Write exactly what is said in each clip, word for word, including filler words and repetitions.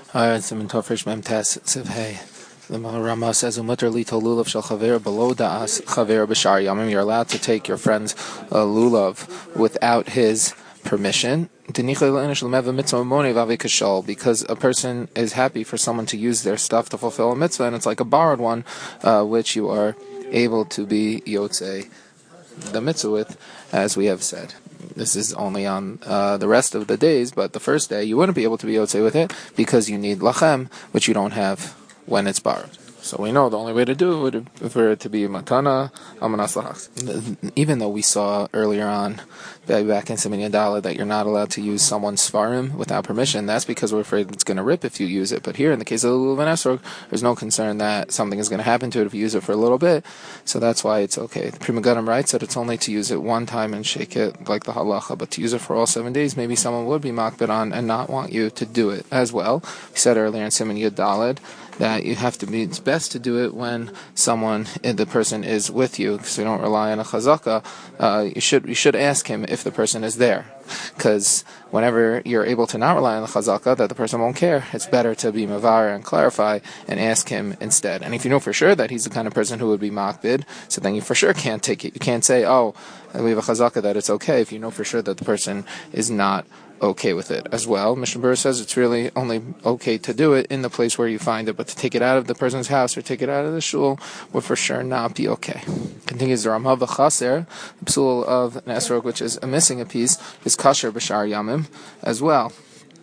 Alright, Simon Tofresh Mem Tes Siv Hey. The Rama says, "Umutar lito lulav shel chaver below da'as chaver b'shar yamim." You're allowed to take your friend's uh, lulav without his permission. Because a person is happy for someone to use their stuff to fulfill a mitzvah, and it's like a borrowed one, uh, which you are able to be yotzei the mitzvah with, as we have said. This is only on uh, the rest of the days, but the first day you wouldn't be able to be yotzei with it because you need lachem, which you don't have when it's borrowed. So we know the only way to do it would be for it to be matana amanas lahachs. Even though we saw earlier on, back in Siman Yadala, that you're not allowed to use someone's svarim without permission, that's because we're afraid it's going to rip if you use it. But here, in the case of the lulav and esrog, there's no concern that something is going to happen to it if you use it for a little bit. So that's why it's okay. The Pri Megadim writes that it's only to use it one time and shake it like the halacha, but to use it for all seven days, maybe someone would be makbid on and not want you to do it as well. We said earlier in Siman Yadalad that you have to be, it's best to do it when someone, the person is with you, because you don't rely on a chazaka. Uh, you should you should ask him if the person is there, because whenever you're able to not rely on the chazaka, that the person won't care, it's better to be mavar and clarify and ask him instead. And if you know for sure that he's the kind of person who would be makbid, so then you for sure can't take it. You can't say, oh, we have a chazaka that it's okay, if you know for sure that the person is not okay with it as well. Mishnah Berurah says it's really only okay to do it in the place where you find it, but to take it out of the person's house or take it out of the shul would for sure not be okay. Continues the Ramah v'chaser, the psul of an esrog, which is a missing a piece, is kasher b'shar yamim as well.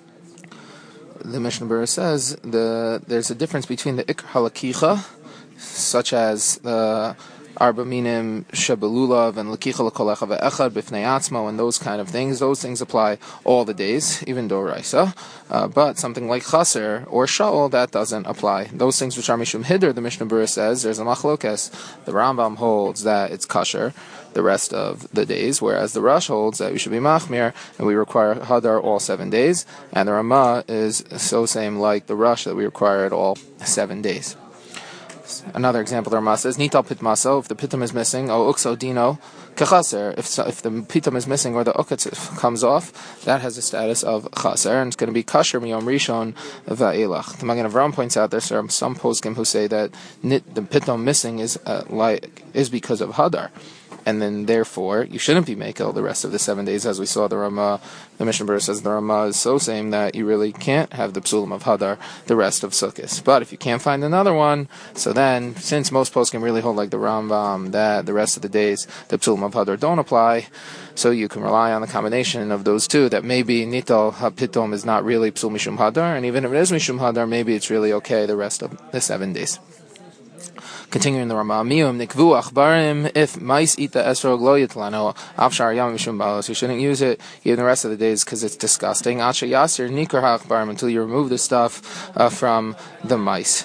The Mishnah Berurah says the there's a difference between the ikr halakicha, such as the Arba minim shebelulav and lakicha lekolecha ve'echad b'fnei atzmo and those kind of things. Those things apply all the days, even doraisa. Uh, but something like chaser or shaul, that doesn't apply. Those things which are mishum hidr, the Mishnah Berurah says, there's a machlokes. The Rambam holds that it's kasher the rest of the days, whereas the Rosh holds that we should be machmir and we require hadar all seven days. And the Ramah is so same like the Rosh that we require it all seven days. Another example, the Ramah says, Nital pit maso, if the pitum is missing, o ukso dino, kachaser, if if the pitum is missing or the uketz comes off, that has a status of chaser, and it's going to be kasher miyom rishon va'elach. The Magen Avraham points out there are some poskim who say that nit, the pitum missing is uh, like is because of hadar. And then, therefore, you shouldn't be makel the rest of the seven days, as we saw the Ramah. The Mishnah Berurah says the Ramah is so same that you really can't have the psulim of Hadar the rest of Sukkot. But if you can't find another one, so then, since most posts can really hold like the Rambam, that the rest of the days the psulim of Hadar don't apply, so you can rely on the combination of those two, that maybe Nital HaPitom is not really psul mishum Hadar, and even if it is mishum Hadar, maybe it's really okay the rest of the seven days. Continuing the Ramah, Miyum nikvu achbarim, if mice eat the esrog lo yitlano, afshar yam mishum balos, you shouldn't use it even the rest of the days because it's disgusting. Acha yasir nikar ha'achbarim, until you remove the stuff uh, from the mice.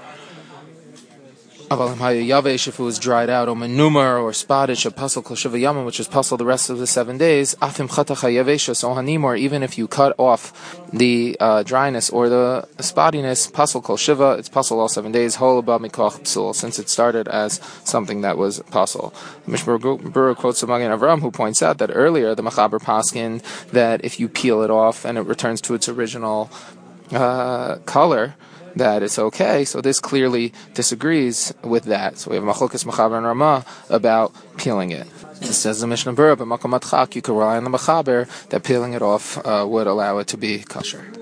If it was dried out, or menumar, or spotted, which is puzzle the rest of the seven days, or even if you cut off the uh, dryness or the spottiness, puzzle kol shiva, it's puzzle all seven days, since it started as something that was puzzle. Mishnah Berurah quotes the Magen Avraham, who points out that earlier the Machaber paskin that if you peel it off and it returns to its original uh, color, that it's okay. So this clearly disagrees with that. So we have Machlokas Machaber and Ramah about peeling it. It says the Mishnah Berurah, but Makom Matchak, you can rely on the Machaber that peeling it off uh, would allow it to be kosher.